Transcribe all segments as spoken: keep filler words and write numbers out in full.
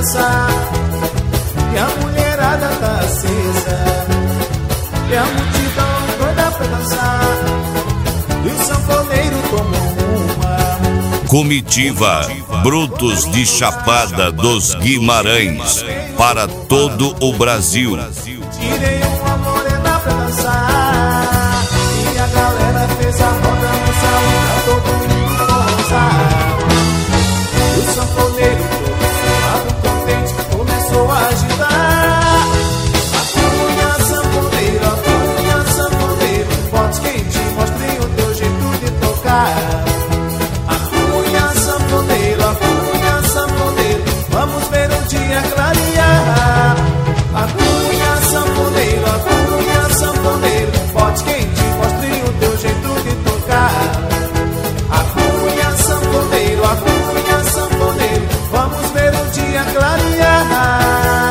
começar. E a mulherada tá acesa, e a multidão doida pra dançar. E o sanfoneiro tomou uma. Comitiva Brutos de Chapada dos Guimarães, para todo o Brasil. Tirei uma morena pra dançar, e a galera fez a roda no salão pra todo mundo gozar. E o sanfoneiro todo suado, contente, começou a agitar. A cunha sanfoneiro, a cunha sanfoneiro, bote quente, mostre o teu jeito de tocar. A cunha sanfoneiro, a cunha sanfoneiro, vamos ver o dia clarear. A cunha sanfoneiro, a cunha sanfoneiro, bote quente, mostre o teu jeito de tocar. A cunha sanfoneiro, a cunha sanfoneiro, vamos ver o dia clarear.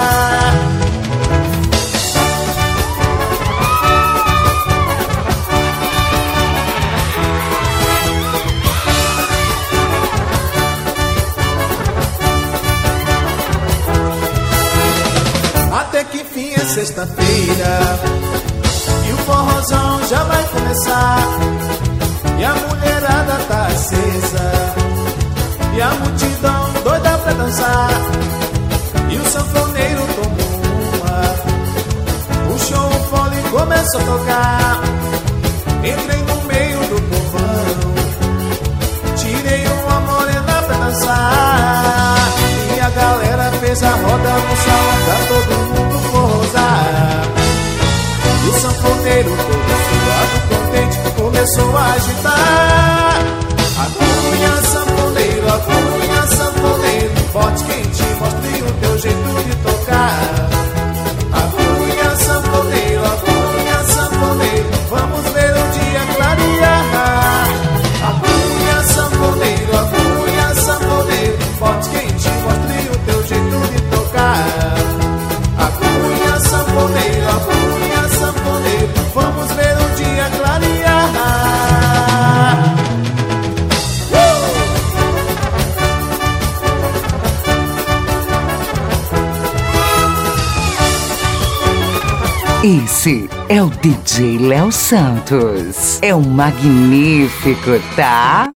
Até que fim é sexta-feira e o forrozão já vai começar. E a mulherada tá acesa, e a multidão doida pra dançar. E o sanfoneiro tomou uma, puxou o fole e começou a tocar. Entrei no meio do povão, tirei uma morena pra dançar. E a galera fez a roda no salão pra todo mundo gozar. E o sanfoneiro todo suado, contente, começou a agitar. A cunha sanfoneiro, a cunha sanfoneiro, bote quente, mostre o teu jeito de tocar. A cunha sanfoneiro, a cunha sanfoneiro, vamos ver o dia clarear. A cunha sanfoneiro, a cunha sanfoneiro, bote quente, mostre o teu jeito de tocar. A cunha sanfoneiro, a cunha sanfoneiro, vamos ver o dia clarear. Esse é o D J Léo Santos. É um magnífico, tá?